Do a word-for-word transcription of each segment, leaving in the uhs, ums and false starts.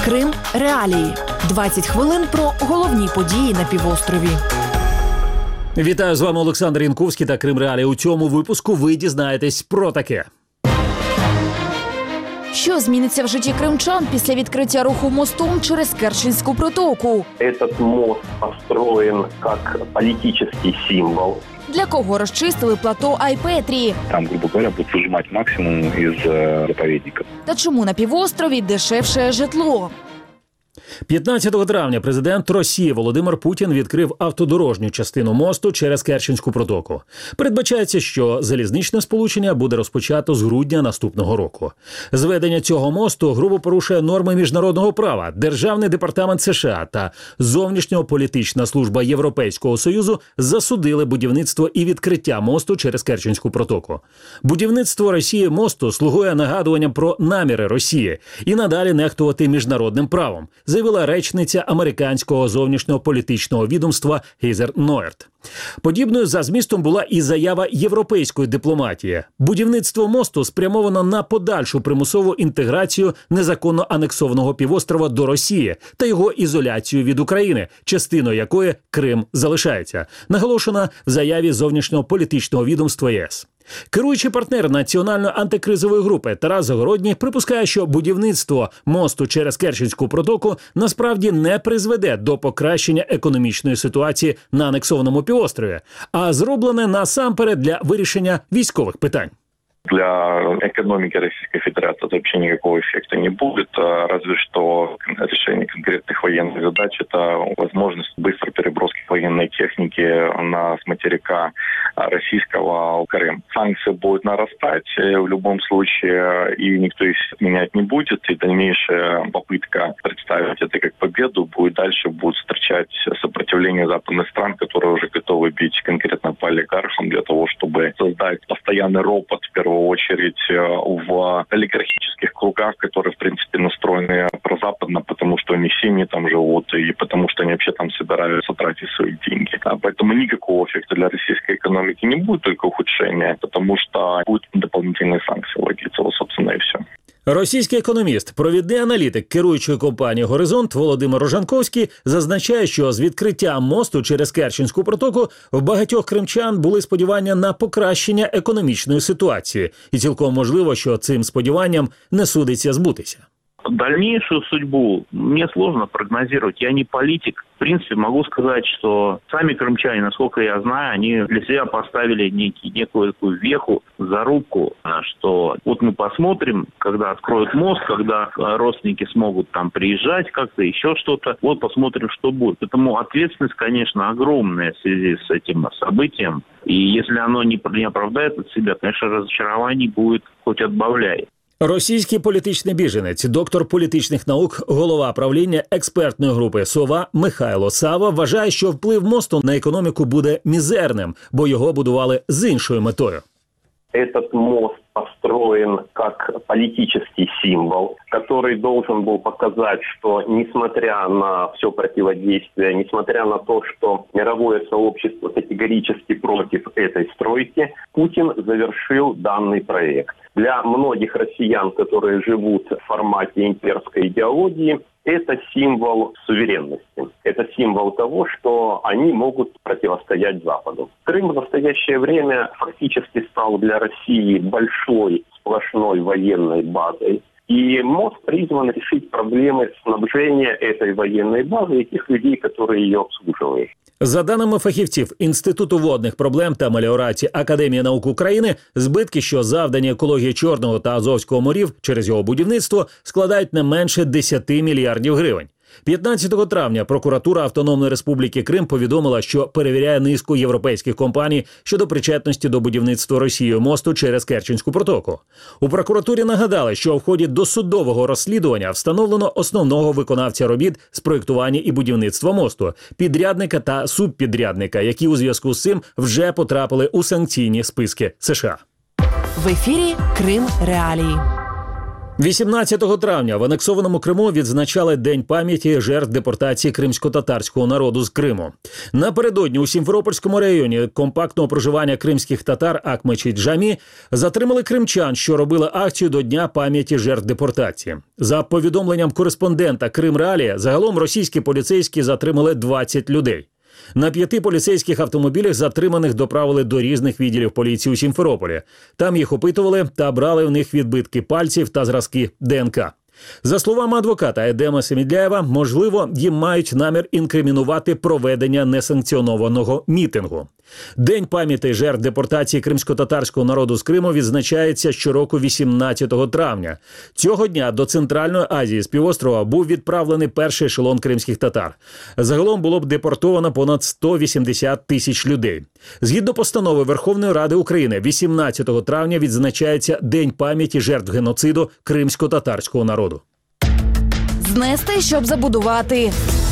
Крим Реалії. двадцять хвилин про головні події на півострові. Вітаю, з вами Олександр Янковський та Крим Реалії. У цьому випуску ви дізнаєтесь про таке. Що зміниться в житті кримчан після відкриття руху мостом через Керченську протоку? Этот мост построен как политический символ. Для кого розчистили плато Айпетрі? Там, грубо говоря, будут выжимать максимум из э, заповедников. Та чому на півострові дешевше житло? п'ятнадцятого травня президент Росії Володимир Путін відкрив автодорожню частину мосту через Керченську протоку. Передбачається, що залізничне сполучення буде розпочато з грудня наступного року. Зведення цього мосту грубо порушує норми міжнародного права. Державний департамент США та зовнішньополітична служба Європейського Союзу засудили будівництво і відкриття мосту через Керченську протоку. Будівництво Росії мосту слугує нагадуванням про наміри Росії і надалі нехтувати міжнародним правом, заявила речниця американського зовнішньополітичного відомства Гізер Ноерт. Подібною за змістом була і заява європейської дипломатії. Будівництво мосту спрямовано на подальшу примусову інтеграцію незаконно анексованого півострова до Росії та його ізоляцію від України, частиною якої Крим залишається, наголошена в заяві зовнішньополітичного відомства ЄС. Керуючий партнер національної антикризової групи Тарас Загородній припускає, що будівництво мосту через Керченську протоку насправді не призведе до покращення економічної ситуації на анексованому півострові, а зроблене насамперед для вирішення військових питань. Для экономики Российской Федерации это вообще никакого эффекта не будет, разве что решение конкретных военных задач – это возможность быстрой переброски военной техники на, с материка российского в Крым. Санкции будут нарастать в любом случае, и никто их менять не будет, и дальнейшая попытка представить это как победу будет дальше будет встречать сопротивление западных стран, которые уже готовы бить конкретно по олигархам для того, чтобы создать постоянный ропот в первую в очередь в олигархических кругах, которые, в принципе, настроены прозападно, потому что они семьи там живут и потому что они вообще там собираются тратить свои деньги. А поэтому никакого эффекта для российской экономики не будет, только ухудшение, потому что будут дополнительные санкции вводиться, вот, собственно, и все. Російський економіст, провідний аналітик керуючої компанії «Горизонт» Володимир Рожанковський зазначає, що з відкриттям мосту через Керченську протоку в багатьох кримчан були сподівання на покращення економічної ситуації. І цілком можливо, що цим сподіванням не судиться збутися. Дальнейшую судьбу мне сложно прогнозировать. Я не политик. В принципе, могу сказать, что сами крымчане, насколько я знаю, они для себя поставили некий, некую такую веху, зарубку, что вот мы посмотрим, когда откроют мост, когда родственники смогут там приезжать как-то, еще что-то, вот посмотрим, что будет. Поэтому ответственность, конечно, огромная в связи с этим событием. И если оно не, не оправдает от себя, конечно, разочарований будет хоть отбавляй. Російський політичний біженець, доктор політичних наук, голова правління експертної групи «Сова» Михайло Сава вважає, що вплив мосту на економіку буде мізерним, бо його будували з іншою метою. Этот мост построен как политический символ, который должен был показать, что несмотря на все противодействие, несмотря на то, что мировое сообщество категорически против этой стройки, Путин завершил данный проект. Для многих россиян, которые живут в формате имперской идеологии, это символ суверенности. Это символ того, что они могут противостоять Западу. Крым в настоящее время фактически стал для России большой сплошной военной базой. И мост призван решить проблемы снабжения этой военной базы и тех людей, которые ее обслуживают. За даними фахівців Інституту водних проблем та меліорації Академії наук України, збитки, що завдані екології Чорного та Азовського морів через його будівництво, складають не менше десять мільярдів гривень. п'ятнадцятого травня прокуратура Автономної Республіки Крим повідомила, що перевіряє низку європейських компаній щодо причетності до будівництва Росією мосту через Керченську протоку. У прокуратурі нагадали, що в ході досудового розслідування встановлено основного виконавця робіт з проєктування і будівництва мосту, підрядника та субпідрядника, які у зв'язку з цим вже потрапили у санкційні списки США. В ефірі Крим Реалії. вісімнадцятого травня в анексованому Криму відзначали День пам'яті жертв депортації кримсько-татарського народу з Криму. Напередодні у Сімферопольському районі компактного проживання кримських татар Акмечі-Джамі затримали кримчан, що робили акцію до Дня пам'яті жертв депортації. За повідомленням кореспондента «Крим-Реалії», загалом російські поліцейські затримали двадцять людей. На п'яти поліцейських автомобілях затриманих доправили до різних відділів поліції у Сімферополі. Там їх опитували та брали в них відбитки пальців та зразки ДНК. За словами адвоката Едема Семідляєва, можливо, їм мають намір інкримінувати проведення несанкціонованого мітингу. День пам'яті жертв депортації кримсько-татарського народу з Криму відзначається щороку вісімнадцятого травня. Цього дня до Центральної Азії з півострова був відправлений перший ешелон кримських татар. Загалом було б депортовано понад сто вісімдесят тисяч людей. Згідно постанови Верховної Ради України, вісімнадцятого травня відзначається День пам'яті жертв геноциду кримсько-татарського народу. Знести, щоб забудувати.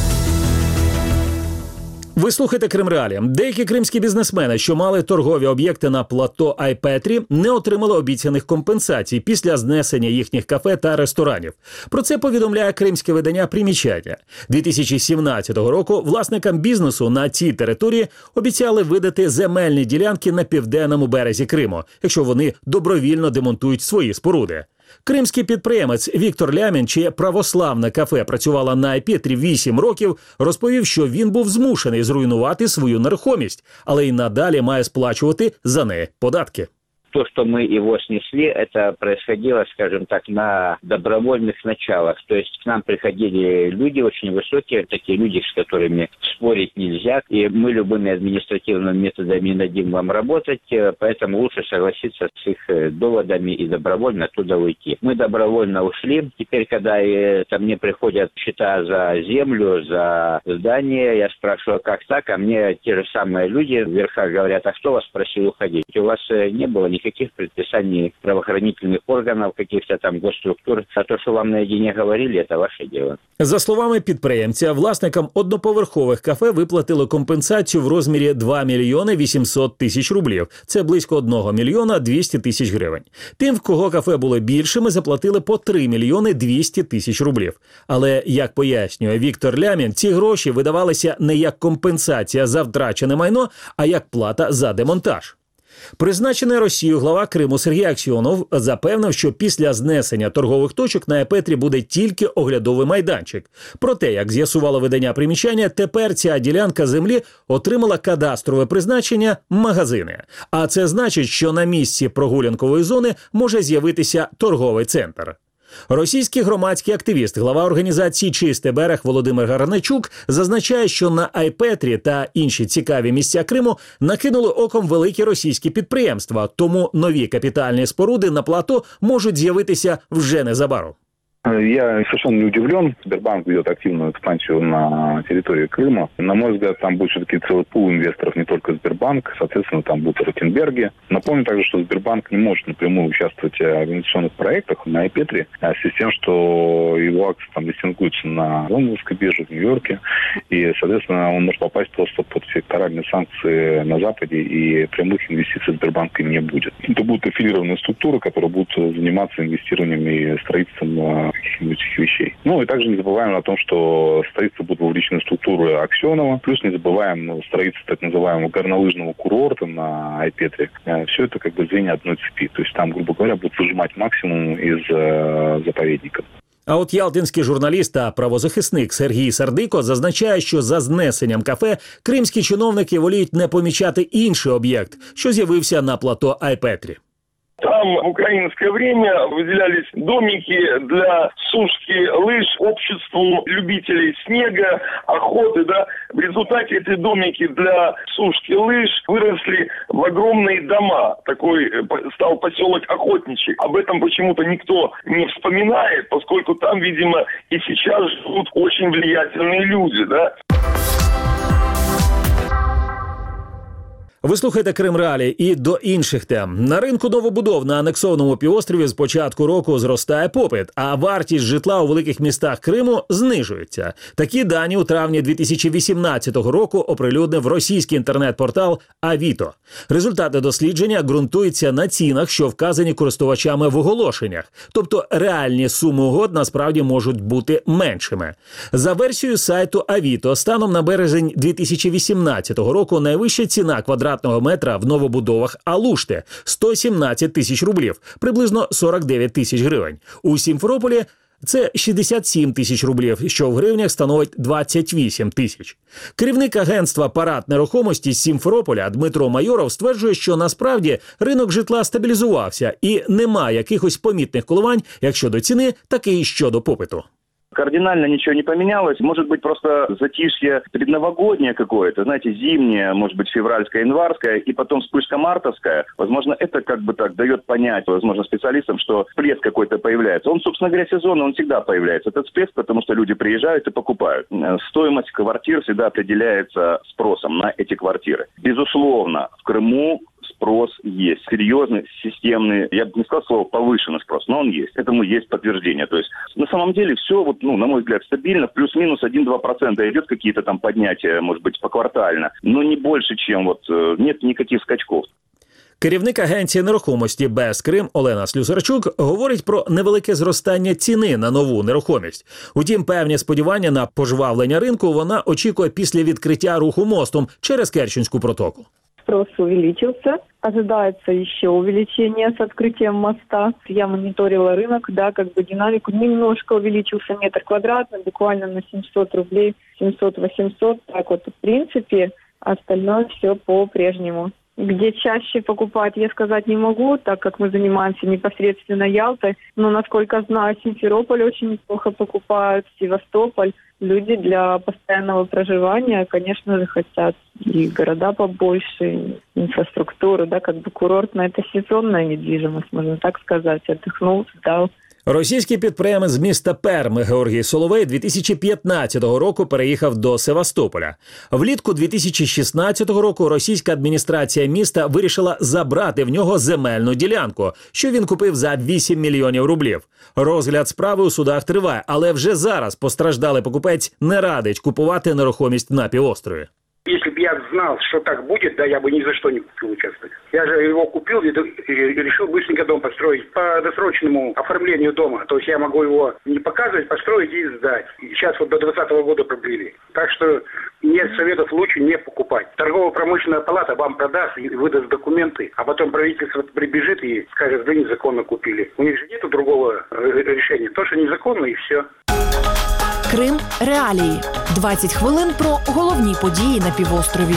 Ви слухаєте Крим-Реалії. Деякі кримські бізнесмени, що мали торгові об'єкти на плато Айпетрі, не отримали обіцяних компенсацій після знесення їхніх кафе та ресторанів. Про це повідомляє кримське видання «Примічання». дві тисячі сімнадцятого року власникам бізнесу на цій території обіцяли видати земельні ділянки на південному березі Криму, якщо вони добровільно демонтують свої споруди. Кримський підприємець Віктор Лямін, чиє православне кафе працювало на Айпетрі вісім років, розповів, що він був змушений зруйнувати свою нерухомість, але й надалі має сплачувати за неї податки. То, что мы его снесли, это происходило, скажем так, на добровольных началах. То есть к нам приходили люди очень высокие, такие люди, с которыми спорить нельзя. И мы любыми административными методами не дадим вам работать, поэтому лучше согласиться с их доводами и добровольно оттуда уйти. Мы добровольно ушли. Теперь, когда это мне приходят счета за землю, за здание, я спрашиваю, как так, а мне те же самые люди в верхах говорят, а кто вас просил уходить? У вас не было ни никаких предписаний правоохранительных органов, каких-то там госструктур. А то, що вам наедине говорили, это ваше дело. За словами підприємця, власникам одноповерхових кафе виплатили компенсацію в розмірі два мільйони вісімсот тисяч рублів. Це близько одного мільйона двісті тисяч гривень. Тим, в кого кафе були більшими, заплатили по три мільйони двісті тисяч рублів. Але, як пояснює Віктор Лямін, ці гроші видавалися не як компенсація за втрачене майно, а як плата за демонтаж. Призначений Росією глава Криму Сергій Аксьонов запевнив, що після знесення торгових точок на Айпетрі буде тільки оглядовий майданчик. Проте, як з'ясувало видання «Примічання», тепер ця ділянка землі отримала кадастрове призначення – магазини. А це значить, що на місці прогулянкової зони може з'явитися торговий центр. Російський громадський активіст, глава організації «Чистий берег» Володимир Гарначук зазначає, що на Айпетрі та інші цікаві місця Криму накинули оком великі російські підприємства, тому нові капітальні споруди на плато можуть з'явитися вже незабаром. Я совершенно не удивлен. Сбербанк ведет активную экспансию на территории Крыма. На мой взгляд, там будет все-таки целый пул инвесторов, не только Сбербанк. Соответственно, там будут Ротенберги. Напомню также, что Сбербанк не может напрямую участвовать в инвестиционных проектах на Айпетре, в связи с тем, что его акции там листингуются на лондонской бирже в Нью-Йорке. И, соответственно, он может попасть просто под секторальные санкции на Западе, и прямых инвестиций Сбербанка не будет. Это будут аффилированные структуры, которые будут заниматься инвестированием и строительством каких-нибудь вещей. Ну и также не забываем о том, что строительство будут вовлечены структуры Аксенова, плюс не забываем строительство так называемого горнолыжного курорта на Айпетре. Все это как бы звенья одной цепи. То есть там, грубо говоря, будут выжимать максимум из э, заповедника. А от ялтинський журналіст та правозахисник Сергій Сардико зазначає, що за знесенням кафе кримські чиновники воліють не помічати інший об'єкт, що з'явився на плато Айпетрі. Там в украинское время выделялись домики для сушки лыж обществу любителей снега, охоты, да. В результате эти домики для сушки лыж выросли в огромные дома. Такой стал поселок Охотничий. Об этом почему-то никто не вспоминает, поскольку там, видимо, и сейчас живут очень влиятельные люди, да. Ви слухаєте Крим Реалії і до інших тем. На ринку новобудов на анексованому півострові з початку року зростає попит, а вартість житла у великих містах Криму знижується. Такі дані у травні дві тисячі вісімнадцятого року оприлюднив російський інтернет-портал Авіто. Результати дослідження ґрунтуються на цінах, що вказані користувачами в оголошеннях. Тобто реальні суми угод насправді можуть бути меншими. За версією сайту Авіто, станом на березень дві тисячі вісімнадцятого року найвища ціна квадратного метра в новобудовах Алушти – сто сімнадцять тисяч рублів, приблизно сорок дев'ять тисяч гривень. У Сімферополі це шістдесят сім тисяч рублів, що в гривнях становить двадцять вісім тисяч. Керівник агентства «Парад нерухомості» з Сімферополя Дмитро Майоров стверджує, що насправді ринок житла стабілізувався і немає якихось помітних коливань як щодо ціни, так і щодо попиту. Кардинально ничего не поменялось. Может быть, просто затишье предновогоднее какое-то, знаете, зимнее, может быть, февральское, январское, и потом вспышка мартовская. Возможно, это как бы так дает понять, возможно, специалистам, что всплеск какой-то появляется. Он, собственно говоря, сезонный, он всегда появляется. Этот всплеск, потому что люди приезжают и покупают. Стоимость квартир всегда определяется спросом на эти квартиры. Безусловно, в Крыму спрос есть. Серьезный, системный, я бы не сказал слово повышенный спрос, но он есть. Этому есть подтверждение. То есть, на самом деле, все, вот, ну, на мой взгляд, стабильно. Плюс-минус один-два процента идет какие-то там поднятия, может быть, поквартально. Но не больше, чем вот, нет никаких скачков. Керівник агенції нерухомості «БЕС Крим» Олена Слюсарчук говорить про невелике зростання ціни на нову нерухомість. Утім, певні сподівання на пожвавлення ринку вона очікує після відкриття руху мостом через Керченську протоку. Спрос увеличился, ожидается еще увеличение с открытием моста. Я мониторила рынок, да, как бы динамику. Немножко увеличился метр квадратный, буквально на семьсот рублей, семьсот-восемьсот. Так вот, в принципе, остальное все по-прежнему. Где чаще покупать, я сказать не могу, так как мы занимаемся непосредственно Ялтой. Но, насколько знаю, Симферополь очень неплохо покупают, Севастополь. Люди для постоянного проживания, конечно же, хотят и города побольше, инфраструктуру, да, как бы курортная, это сезонная недвижимость, можно так сказать, отдохнул, сдал. Російський підприємець з міста Перми Георгій Соловей дві тисячі п'ятнадцятого року переїхав до Севастополя. Влітку дві тисячі шістнадцятого року російська адміністрація міста вирішила забрати в нього земельну ділянку, що він купив за вісім мільйонів рублів. Розгляд справи у судах триває, але вже зараз постраждалий покупець не радить купувати нерухомість на півострові. Если бы я знал, что так будет, да, я бы ни за что не купил участок. Я же его купил и решил быстренько дом построить по досрочному оформлению дома. То есть я могу его не показывать, построить и сдать. И сейчас вот до двадцатого года продлили. Так что нет советов, лучше не покупать. Торгово-промышленная палата вам продаст и выдаст документы, а потом правительство прибежит и скажет, вы незаконно купили. У них же нету другого решения. То, что незаконно, и все. Крим Реалії. двадцять хвилин про головні події на півострові.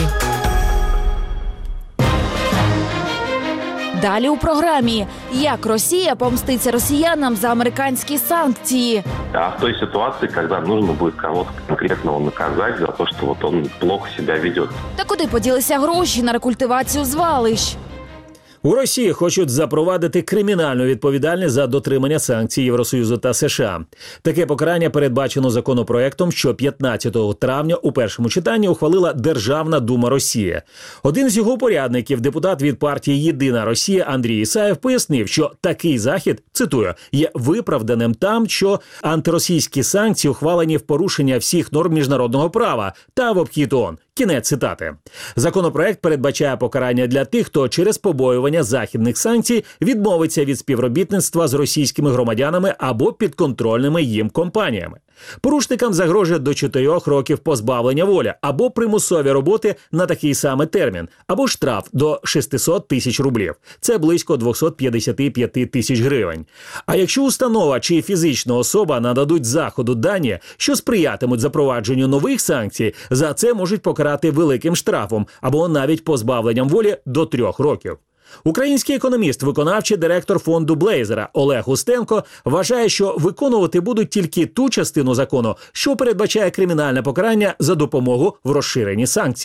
Далі у програмі. Як Росія помститься росіянам за американські санкції? А в той ситуации, когда нужно будет кого-то конкретного наказать за то, что вот он плохо себя ведет. Та куди поділися гроші на рекультивацію звалищ? У Росії хочуть запровадити кримінальну відповідальність за дотримання санкцій Євросоюзу та США. Таке покарання передбачено законопроектом, що п'ятнадцятого травня у першому читанні ухвалила Державна дума Росії. Один з його порядників, депутат від партії «Єдина Росія» Андрій Ісаєв, пояснив, що такий захід, цитую, є виправданим там, що антиросійські санкції ухвалені в порушення всіх норм міжнародного права та в обхід ООН. Кінець цитати. Законопроект передбачає покарання для тих, хто через побоювання західних санкцій відмовиться від співробітництва з російськими громадянами або підконтрольними їм компаніями. Порушникам загрожує до чотирьох років позбавлення волі або примусові роботи на такий самий термін, або штраф до шістсот тисяч рублів. Це близько двісті п'ятдесят п'ять тисяч гривень. А якщо установа чи фізична особа нададуть заходу дані, що сприятимуть запровадженню нових санкцій, за це можуть покарати великим штрафом або навіть позбавленням волі до трьох років. Український економіст, виконавчий директор фонду Блейзера Олег Устенко вважає, що виконувати будуть тільки ту частину закону, що передбачає кримінальне покарання за допомогу в розширенні санкцій.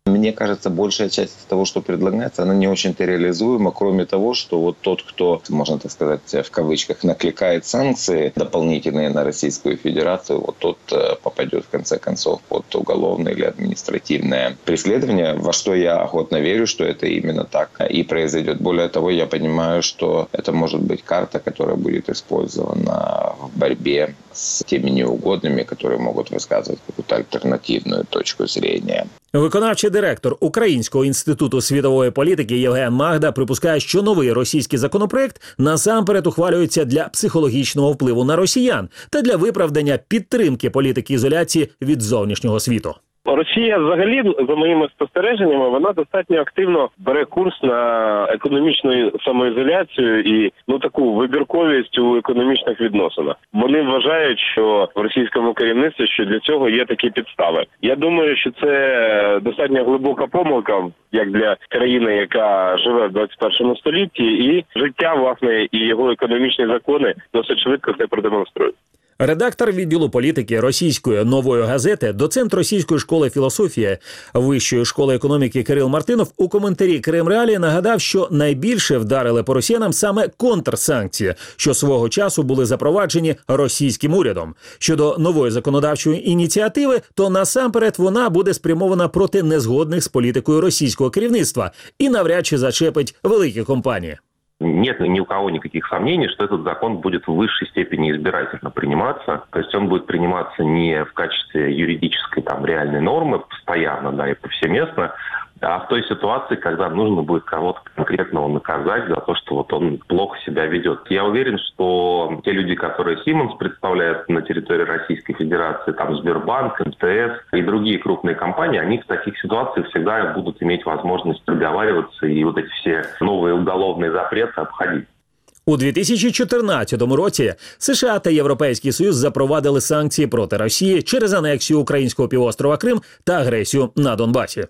Мне кажется, большая часть того, что предлагается, она не очень-то реализуема, кроме того, что вот тот, кто, можно так сказать, в кавычках, накликает санкции дополнительные на Российскую Федерацию, вот тот попадет в конце концов под уголовное или административное преследование, во что я охотно верю, что это именно так и произойдет. Более того, я понимаю, что это может быть карта, которая будет использована в борьбе с теми неугодными, которые могут высказывать какую-то альтернативную точку зрения. Виконавчий директор Українського інституту світової політики Євген Магда припускає, що новий російський законопроект насамперед ухвалюється для психологічного впливу на росіян та для виправдання підтримки політики ізоляції від зовнішнього світу. Росія взагалі, за моїми спостереженнями, вона достатньо активно бере курс на економічну самоізоляцію і ну таку вибірковість у економічних відносинах. Вони вважають, що в російському керівництві, що для цього є такі підстави. Я думаю, що це достатньо глибока помилка, як для країни, яка живе в двадцять першому столітті, і життя, власне, і його економічні закони досить швидко це продемонструють. Редактор відділу політики російської «Нової газети», доцент Російської школи філософії Вищої школи економіки Кирил Мартинов у коментарі «Кримреалії» нагадав, що найбільше вдарили по росіянам саме контрсанкції, що свого часу були запроваджені російським урядом. Щодо нової законодавчої ініціативи, то насамперед вона буде спрямована проти незгодних з політикою російського керівництва і навряд чи зачепить великі компанії. Нет ни у кого никаких сомнений, что этот закон будет в высшей степени избирательно приниматься. То есть он будет приниматься не в качестве юридической там реальной нормы постоянно, да, и повсеместно, а в той ситуации, когда нужно будет кого-то конкретного наказать за то, что вот он плохо себя ведет. Я уверен, что те люди, которые Siemens представляют на территории Российской Федерации, там Сбербанк, эм тэ эс и другие крупные компании, они в таких ситуациях всегда будут иметь возможность договариваться и вот эти все новые уголовные запреты обходить. У дві тисячі чотирнадцятому році США та Європейський Союз запровадили санкції проти Росії через анексію українського півострова Крим та агресію на Донбасі.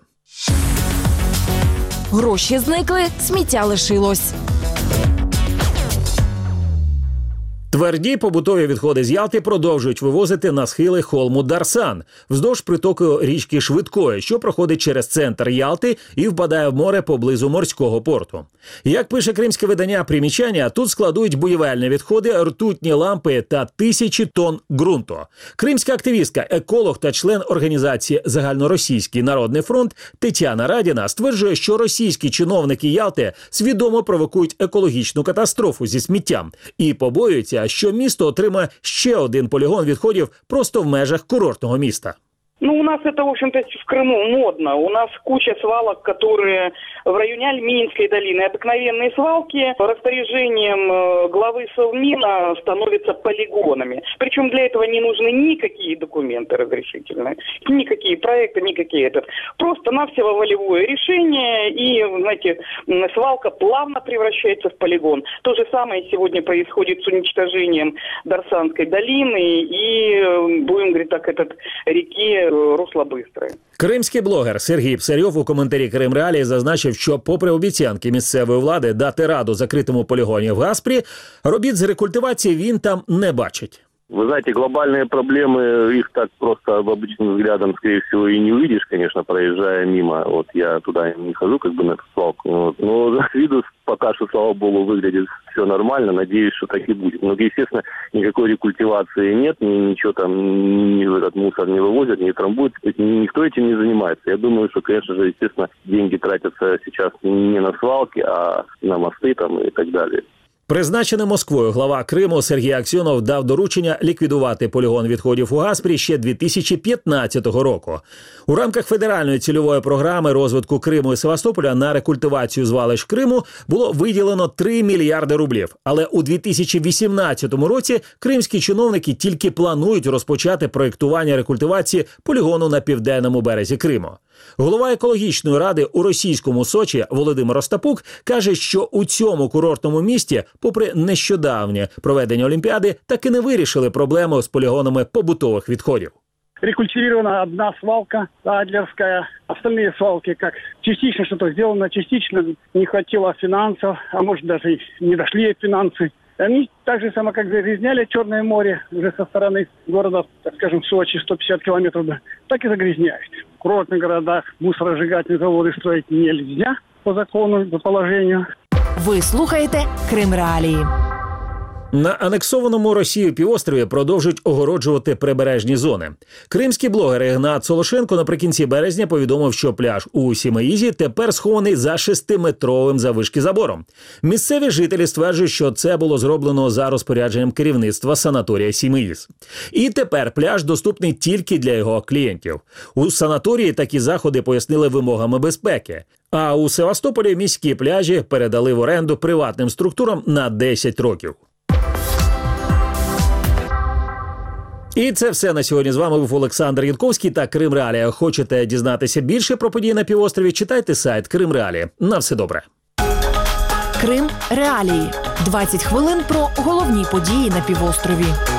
Гроші зникли, сміття лишилось. Тверді побутові відходи з Ялти продовжують вивозити на схили холму Дарсан, вздовж притоку річки Швидкої, що проходить через центр Ялти і впадає в море поблизу морського порту. Як пише кримське видання «Примічання», тут складують будівельні відходи, ртутні лампи та тисячі тонн ґрунту. Кримська активістка, еколог та член організації «Загальноросійський народний фронт» Тетяна Радіна стверджує, що російські чиновники Ялти свідомо провокують екологічну катастрофу зі сміттям і побоюються, що місто отримає ще один полігон відходів просто в межах курортного міста. Ну, у нас это, в общем-то, в Крыму модно. У нас куча свалок, которые в районе Альминской долины. Обыкновенные свалки распоряжением главы Совмина становятся полигонами. Причем для этого не нужны никакие документы разрешительные, никакие проекты, никакие этот. Просто-навсего волевое решение, и, знаете, свалка плавно превращается в полигон. То же самое сегодня происходит с уничтожением Дарсанской долины и, будем говорить так, этот реки русло бистре. Кримський блогер Сергій Псарьов у коментарі «Кримреалії» зазначив, що попри обіцянки місцевої влади дати раду закритому полігоні в Гаспрі, робіт з рекультивації він там не бачить. Вы знаете, глобальные проблемы, их так просто обычным взглядом, скорее всего, и не увидишь, конечно, проезжая мимо. Вот я туда не хожу, как бы на эту свалку. Вот. Но с виду пока что, слава богу, выглядит все нормально. Надеюсь, что так и будет. Но, естественно, никакой рекультивации нет, ничего там, ни этот мусор не вывозят, не трамбуют. Никто этим не занимается. Я думаю, что, конечно же, естественно, деньги тратятся сейчас не на свалки, а на мосты там и так далее. Призначений Москвою глава Криму Сергій Аксьонов дав доручення ліквідувати полігон відходів у Гаспрі ще дві тисячі п'ятнадцятого року. У рамках федеральної цільової програми розвитку Криму і Севастополя на рекультивацію звалищ Криму було виділено три мільярди рублів. Але у дві тисячі вісімнадцятому році кримські чиновники тільки планують розпочати проєктування рекультивації полігону на південному березі Криму. Голова екологічної ради у російському Сочі Володимир Остапук каже, що у цьому курортному місті, попри нещодавнє проведення Олімпіади, таки не вирішили проблему з полігонами побутових відходів. Рекультивирована одна свалка Адлерская. Остальные свалки как частично что-то сделано, частично не хватило финансов, а может даже и не дошли финансы. Они так же само, как загрязняли Черное море уже со стороны города, так скажем, Сочи, сто пятьдесят километров, так и загрязняют. курортных городах мусоросжигательные заводы строить нельзя по закону, по положению. Ви слухаєте Крим Реалії. На анексованому Росією півострові продовжують огороджувати прибережні зони. Кримський блогер Ігнат Солошенко наприкінці березня повідомив, що пляж у Сімеїзі тепер схований за шестиметровим заввишки забором. Місцеві жителі стверджують, що це було зроблено за розпорядженням керівництва санаторія Сімеїз. І тепер пляж доступний тільки для його клієнтів. У санаторії такі заходи пояснили вимогами безпеки. А у Севастополі міські пляжі передали в оренду приватним структурам на десять років. І це все на сьогодні. З вами був Олександр Янковський та Крим Реалія. Хочете дізнатися більше про події на півострові? Читайте сайт Крим Реалії. На все добре. Крим Реалії. двадцять хвилин про головні події на півострові.